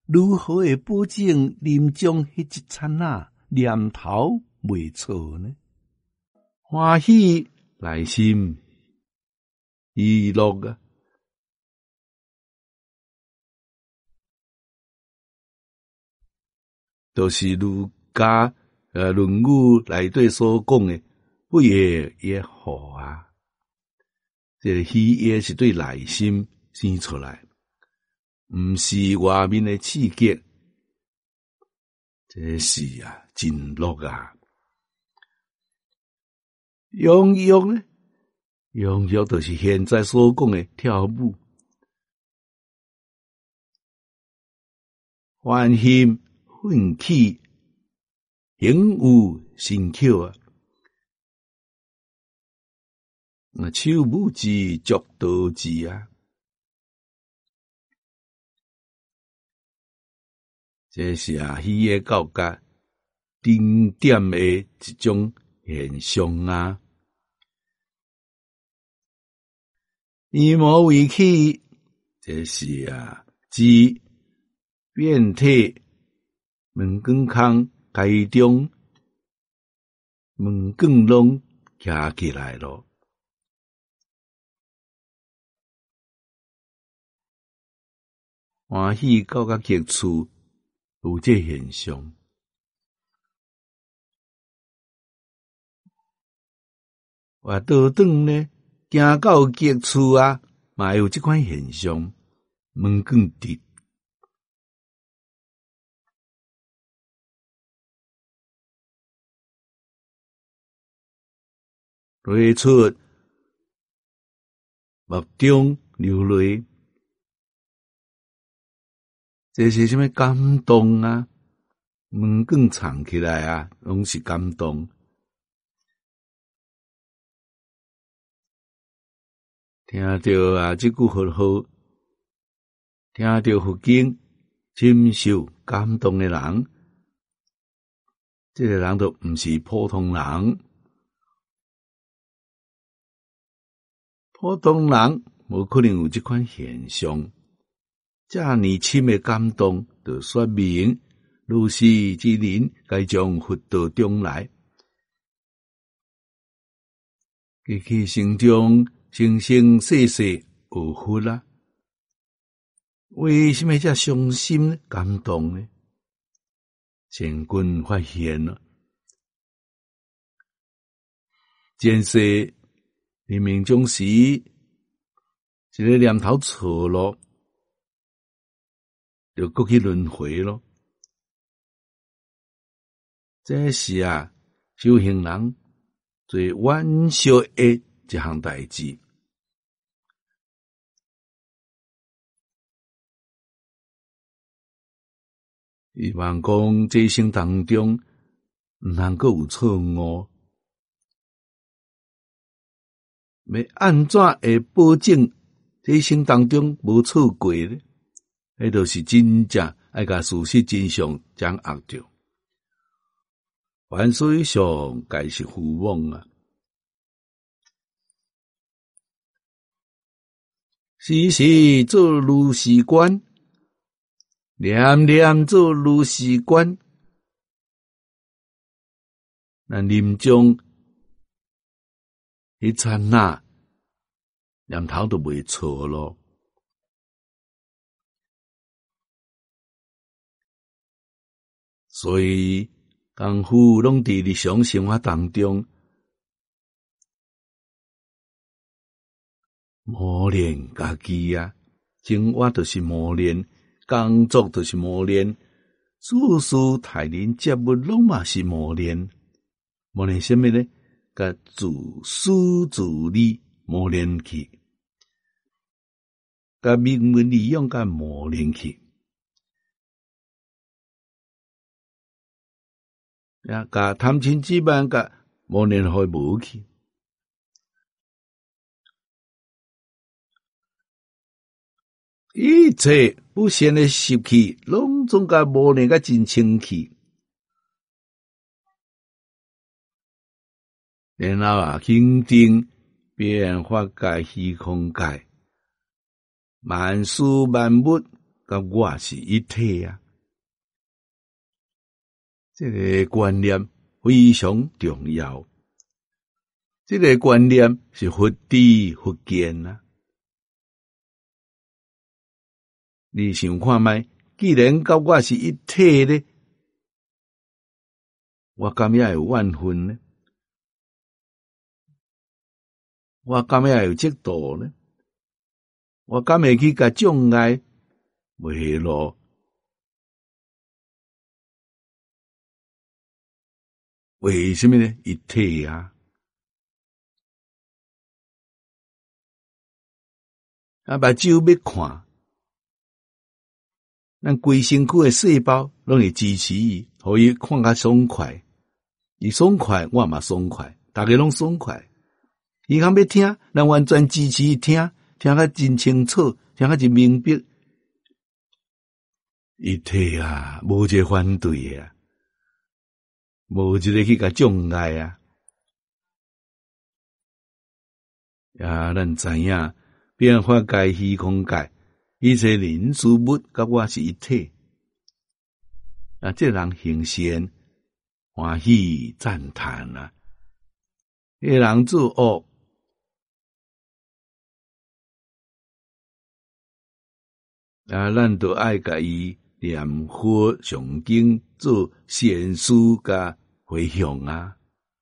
如何会保证临终迄一刹那念头袂错呢？欢喜内心喜乐啊！就是儒家论语内底所讲的不也也好啊。这个喜悦是对内心生出来，毋是外面的刺激。这是真乐啊！踊跃呢？踊跃就是现在所讲的跳舞，欢欣奋起，形有神巧啊！手舞之，足蹈之啊！这是喜悦到达顶点的一种现象啊！以魔为起，这是指变体门关空开中，门关拢徛起来咯。欢喜到极处，有这现象。倒转呢，行到极处嘛有这款现象，门关直。泪出目中流泪，这是什么感动啊？门关敞起来拢是感动。听到这句佛号，听到佛经，深受感动的人，这个人都毋是普通人。普通人无可能有这款现象，这么深的感动，就说明如是之人该将佛道中来，其心中生生世世有佛啦。为什么这伤心感动呢？前君发现了，前世冥冥中时一个念头错咯，就过去轮回咯。这是修行人最惋惜的一项代志。希望讲这一生当中毋通阁有错误。要按怎会保证这一生当中无错过呢？迄就是真正爱甲事实真相掌握着。凡事上该是父母时时做如是观，念念做如是观。咱临终一刹那念头都袂错咯。所以功夫拢伫日常生活当中磨练家己生活就是磨练，工作就是磨练，处事待人接物拢嘛是磨练。磨练什么呢？甲自私自利磨练去，甲名闻利养甲磨练去，甲贪嗔痴慢甲磨练互无去。一切不善的习气，拢总甲磨练甲真清气。然后肯定变法界虚空界，万事万物甲我是一体啊。这个观念非常重要，这个观念是佛知佛见啊。你想看觅，既然甲我是一体咧，我敢也有怨恨呢？我敢也有嫉妒呢？我敢会去甲障碍袂路？为什么呢？一体啊！啊，目睭要看，咱规身躯的细胞拢会支持伊，互伊看较爽快。伊爽快，我嘛爽快，大家拢爽快。伊通要听，咱完全支持伊听，听较真清楚，听较真明白。一体啊，无一个反对啊。无一个去甲障碍啊！咱知影变化界、虚空界，一切人事物甲我是一体。这人行善、欢喜、赞叹啊！迄人做恶，咱就爱甲伊念佛诵经，做善事甲回向啊！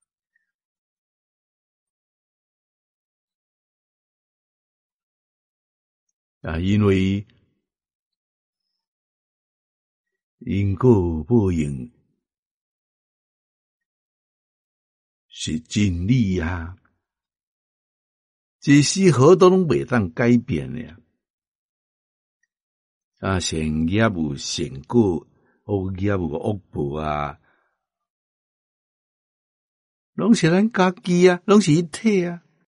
因为因果报应是真理啊，一丝毫都拢袂当改变的啊！善业有善果，恶业有恶报啊！拢是咱家己啊，拢是一体啊！